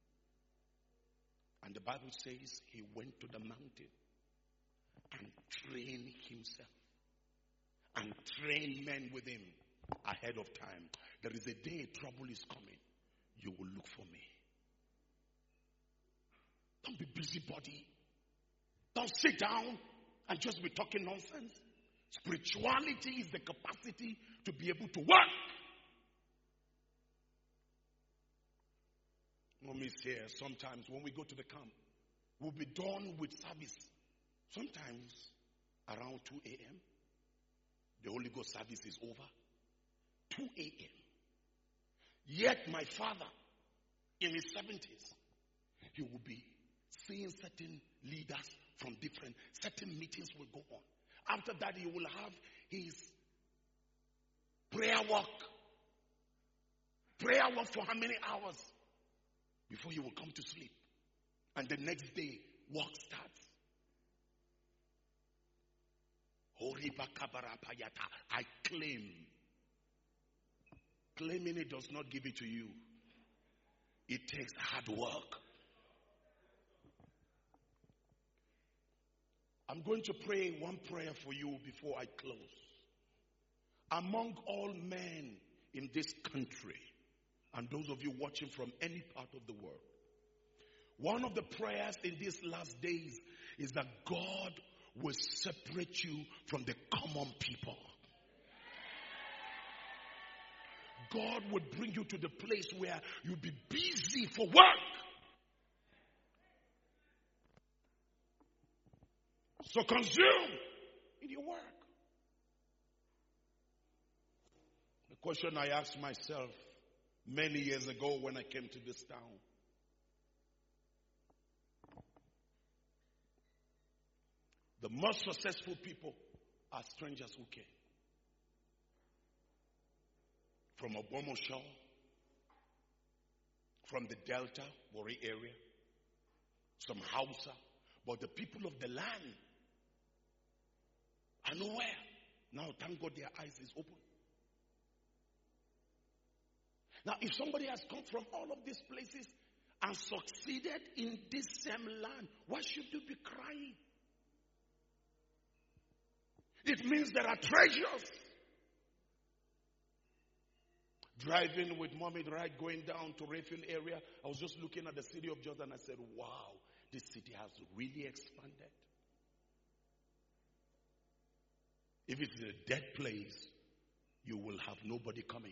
And the Bible says he went to the mountain and trained himself and trained men with him ahead of time. There is a day trouble is coming. You will look for me. Don't be busybody. Don't sit down and just be talking nonsense. Spirituality is the capacity to be able to work. Mommy's here. Sometimes when we go to the camp, we'll be done with service. Sometimes around two a.m. The Holy Ghost service is over. two a.m. Yet my father, in his seventies, he will be seeing certain leaders from different, certain meetings will go on. After that, he will have his prayer walk. Prayer walk for how many hours? Before he will come to sleep. And the next day, work starts. I claim. Claiming it does not give it to you. It takes hard work. I'm going to pray one prayer for you before I close. Among all men in this country, and those of you watching from any part of the world, one of the prayers in these last days is that God will separate you from the common people. God would bring you to the place where you'll be busy for work. So consume in your work. The question I asked myself many years ago when I came to this town: the most successful people are strangers who came from Ogbomosho, from the Delta, Warri area, some Hausa, but the people of the land are nowhere. Now, thank God, their eyes is open. Now, if somebody has come from all of these places and succeeded in this same land, why should you be crying? It means there are treasures. Driving with mommy, right, going down to Rayfield area, I was just looking at the city of Jordan. I said, wow, this city has really expanded. If it's a dead place, you will have nobody coming.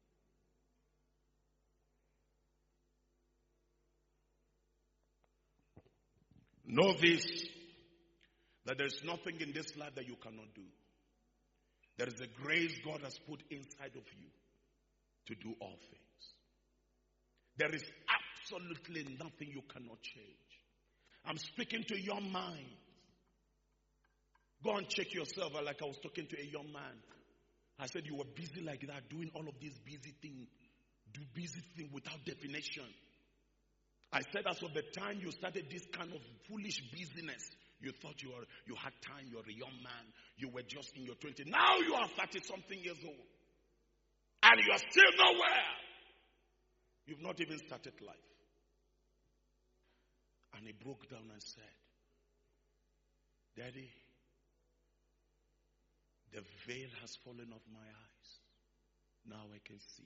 Know this, that there's nothing in this life that you cannot do. There is a grace God has put inside of you to do all things. There is absolutely nothing you cannot change. I'm speaking to young minds. Go and check yourself, like I was talking to a young man. I said, you were busy like that, doing all of these busy things, do busy things without definition. I said, as of the time you started this kind of foolish business, you thought you were, you had time, you were a young man, you were just in your twenties. Now you are thirty-something years old. And you are still nowhere. You've not even started life. And he broke down and said, Daddy, the veil has fallen off my eyes. Now I can see.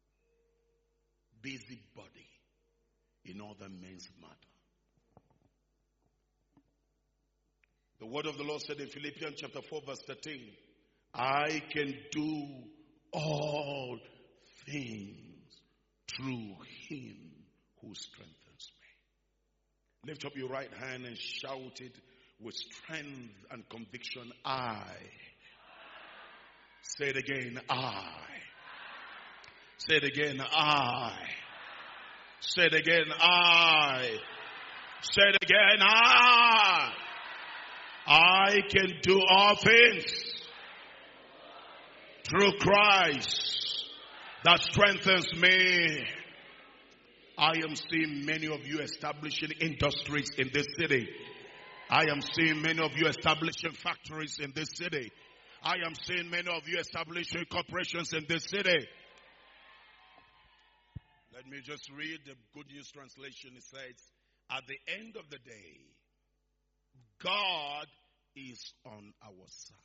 Busybody in other men's matter. The word of the Lord said in Philippians chapter four verse thirteen, I can do all things through him who strengthens me. Lift up your right hand and shout it with strength and conviction. I. Say it again. I. Say it again. I. Say it again. I. Say it again. I. I can do all things through Christ that strengthens me. I am seeing many of you establishing industries in this city. I am seeing many of you establishing factories in this city. I am seeing many of you establishing corporations in this city. Let me just read the Good News Translation. It says, at the end of the day, God is on our side.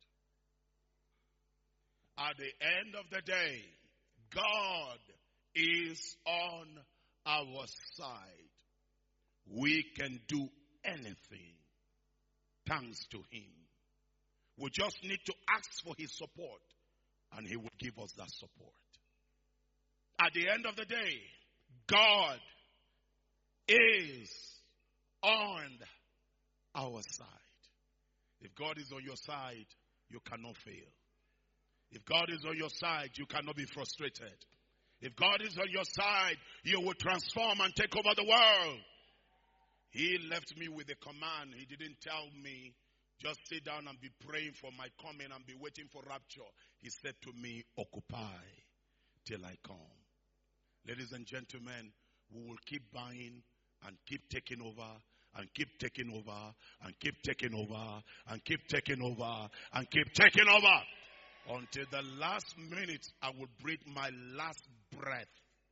At the end of the day, God is on our side. We can do anything thanks to him. We just need to ask for his support, and he will give us that support. At the end of the day, God is on our side. If God is on your side, you cannot fail. If God is on your side, you cannot be frustrated. If God is on your side, you will transform and take over the world. He left me with a command. He didn't tell me, just sit down and be praying for my coming and be waiting for rapture. He said to me, occupy till I come. Ladies and gentlemen, we will keep buying and keep taking over and keep taking over and keep taking over and keep taking over and keep taking over until the last minute I will breathe my last breath.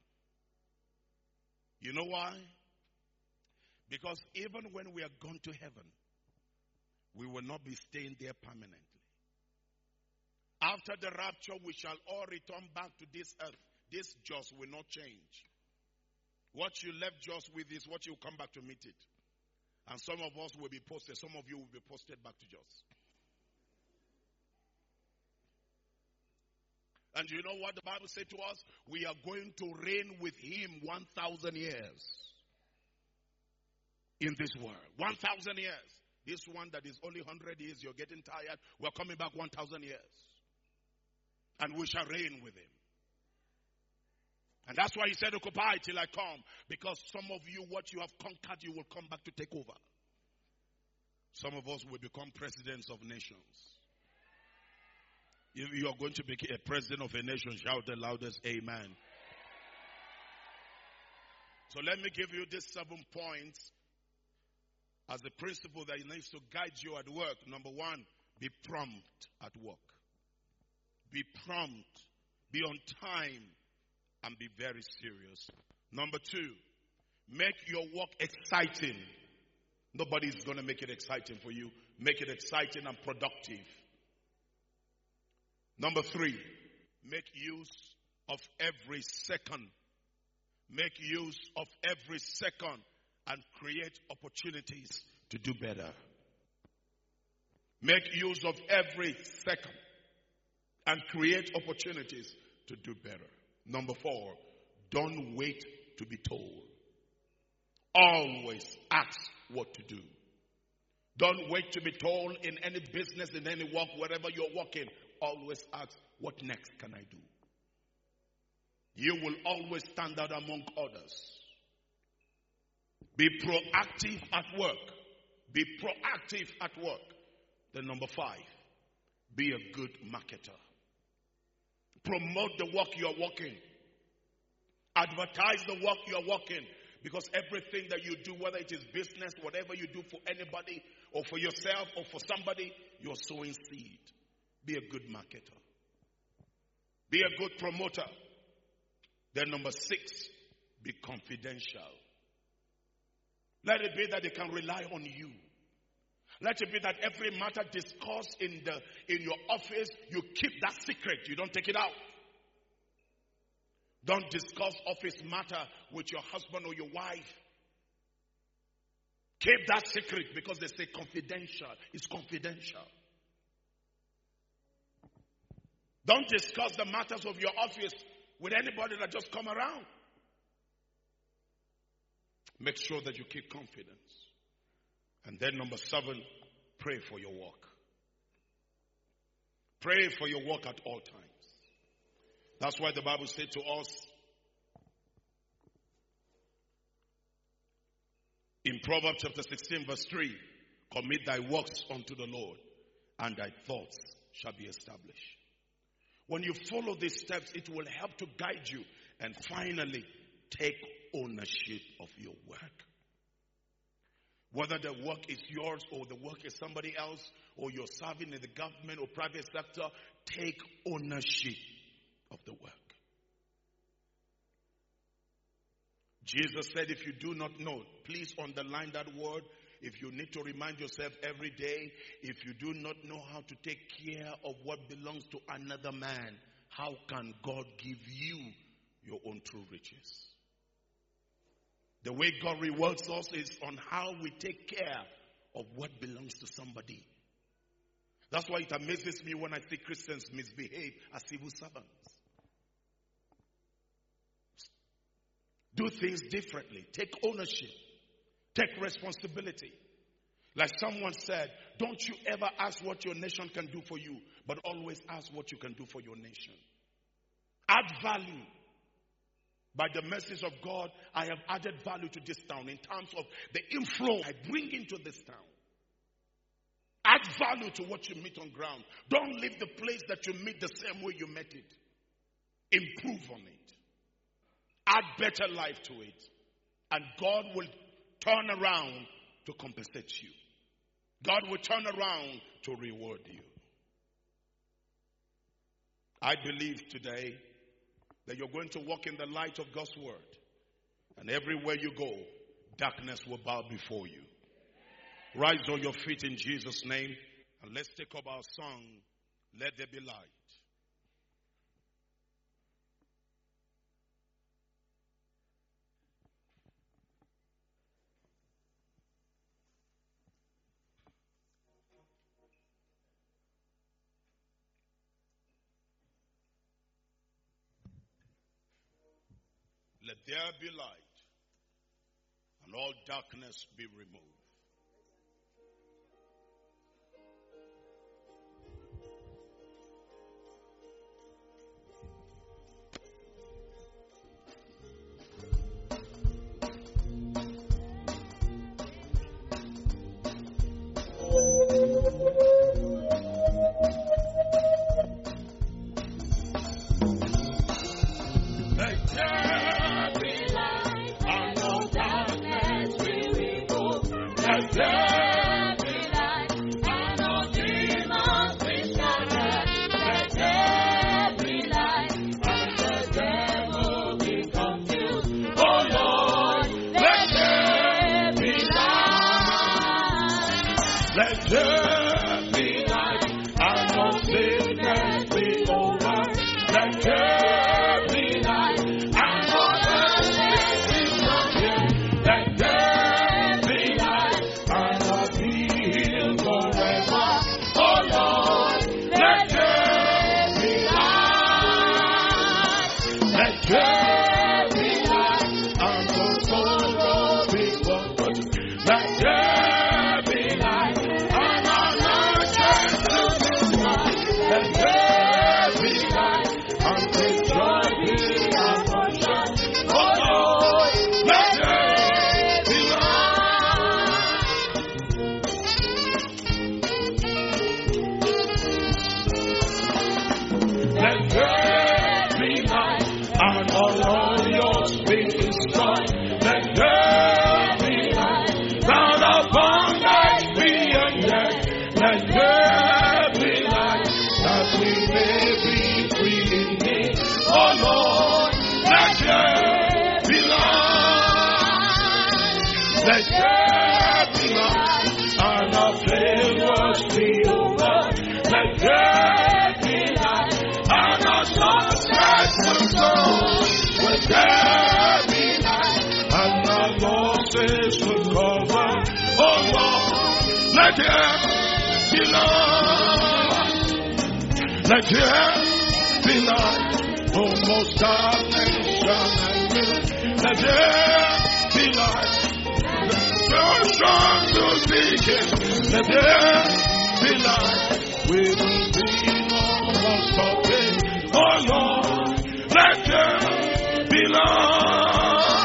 You know why? Because even when we are gone to heaven, We will not be staying there permanently. After the rapture, we shall all return back to this earth. This just will not change. What you left just with is what you come back to meet it. And some of us will be posted. Some of you will be posted back to Jos. And you know what the Bible said to us? We are going to reign with him one thousand years. In this world. one thousand years. This one that is only one hundred years, you're getting tired. We're coming back one thousand years. And we shall reign with him. And that's why he said, occupy till I come. Because some of you, what you have conquered, you will come back to take over. Some of us will become presidents of nations. If you are going to be a president of a nation, shout the loudest amen. So let me give you these seven points as the principle that needs to guide you at work. Number one, be prompt at work. Be prompt. Be on time. And be very serious. Number two, make your work exciting. Nobody is going to make it exciting for you. Make it exciting and productive. Number three, make use of every second. Make use of every second and create opportunities to do better. Make use of every second and create opportunities to do better. Number four, don't wait to be told. Always ask what to do. Don't wait to be told in any business, in any work, wherever you're working. Always ask, what next can I do? You will always stand out among others. Be proactive at work. Be proactive at work. Then number five, be a good marketer. Promote the work you're working. Advertise the work you're working. Because everything that you do, whether it is business, whatever you do for anybody, or for yourself, or for somebody, you're sowing seed. Be a good marketer. Be a good promoter. Then number six, be confidential. Let it be that they can rely on you. Let it be that every matter discussed in the in your office, you keep that secret. You don't take it out. Don't discuss office matter with your husband or your wife. Keep that secret because they say confidential. It's confidential. Don't discuss the matters of your office with anybody that just come around. Make sure that you keep confidence. And then number seven, pray for your work. Pray for your work at all times. That's why the Bible said to us in Proverbs chapter sixteen verse three, commit thy works unto the Lord, and thy thoughts shall be established. When you follow these steps, it will help to guide you. And finally, take ownership of your work. Whether the work is yours or the work is somebody else, or you're serving in the government or private sector, take ownership of the work. Jesus said, if you do not know, please underline that word. If you need to remind yourself every day, if you do not know how to take care of what belongs to another man, how can God give you your own true riches? The way God rewards us is on how we take care of what belongs to somebody. That's why it amazes me when I see Christians misbehave as civil servants. Do things differently. Take ownership. Take responsibility. Like someone said, don't you ever ask what your nation can do for you, but always ask what you can do for your nation. Add value. By the mercies of God, I have added value to this town in terms of the inflow I bring into this town. Add value to what you meet on ground. Don't leave the place that you meet the same way you met it. Improve on it. Add better life to it. And God will turn around to compensate you. God will turn around to reward you. I believe today that you're going to walk in the light of God's word. And everywhere you go, darkness will bow before you. Rise on your feet in Jesus' name. And let's take up our song, Let There Be Light. Let there be light, and all darkness be removed. Let there be light, almost darkness shall not. Let there be light, your song to speak it. Let there be light, we will be no more stopping. Oh Lord, let there be light.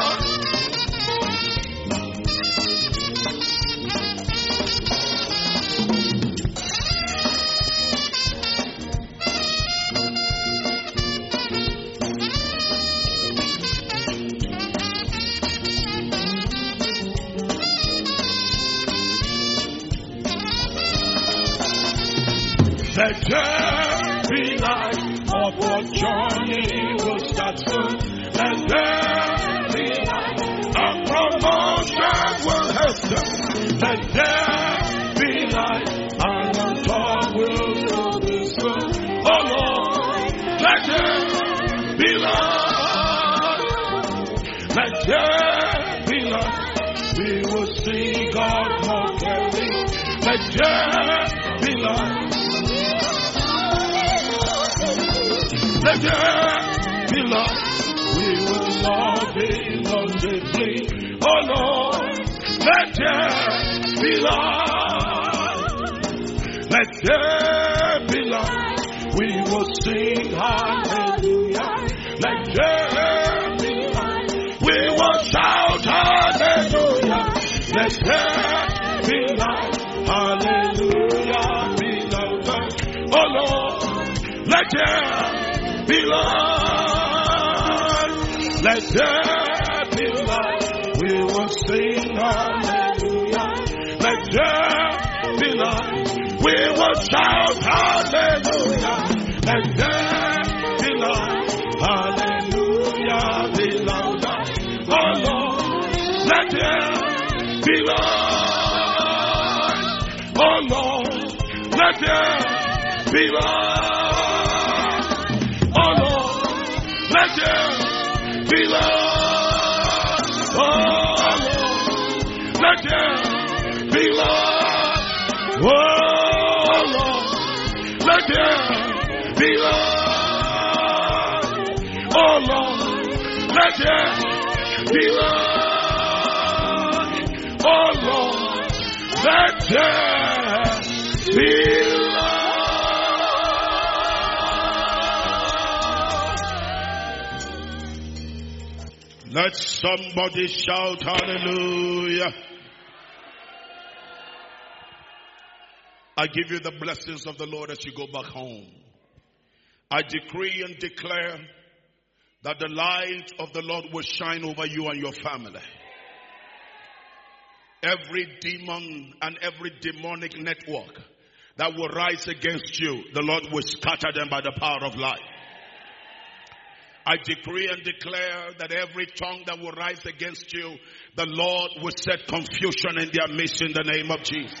Let there be light of what journey will start soon. Let there be light, a promotion will hasten. Let there be light, and a door will be soon. Oh Lord, let there be light. Let there be light, we will see God more clearly. Let there be light. Let there be light, we will not be lonely. Oh Lord, let there be light. Let there be light, we will sing hallelujah. Let there be light, we will shout hallelujah. Let there be light, hallelujah, be louder. Oh Lord, let there be light, let there be light, we will sing hallelujah. Let there be light, we will shout hallelujah. Let there be light, hallelujah, be louder. Oh Lord, let there be light. Oh Lord, let there be light. Oh Lord, let there be light. Oh Lord, let there be light. Oh Lord, let there be light. Oh Lord, let there be light. Oh Lord, let there be light. Let somebody shout hallelujah. I give you the blessings of the Lord as you go back home. I decree and declare that the light of the Lord will shine over you and your family. Every demon and every demonic network that will rise against you, the Lord will scatter them by the power of light. I decree and declare that every tongue that will rise against you, the Lord will set confusion in their midst in the name of Jesus.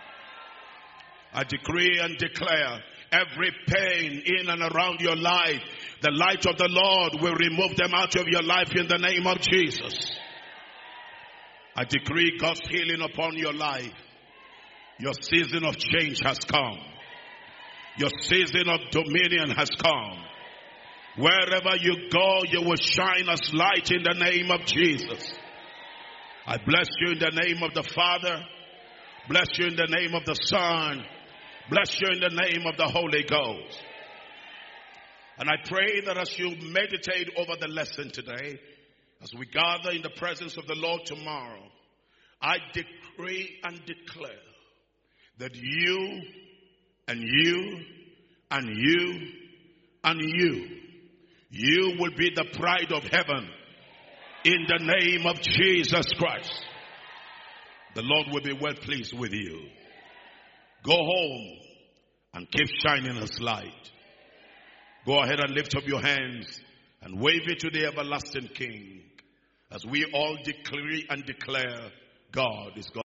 I decree and declare every pain in and around your life, the light of the Lord will remove them out of your life in the name of Jesus. I decree God's healing upon your life. Your season of change has come. Your season of dominion has come. Wherever you go, you will shine as light in the name of Jesus. I bless you in the name of the Father. Bless you in the name of the Son. Bless you in the name of the Holy Ghost. And I pray that as you meditate over the lesson today, as we gather in the presence of the Lord tomorrow, I decree and declare that you and you and you and you, you will be the pride of heaven in the name of Jesus Christ. The Lord will be well pleased with you. Go home and keep shining His light. Go ahead and lift up your hands and wave it to the everlasting King as we all decree and declare God is God.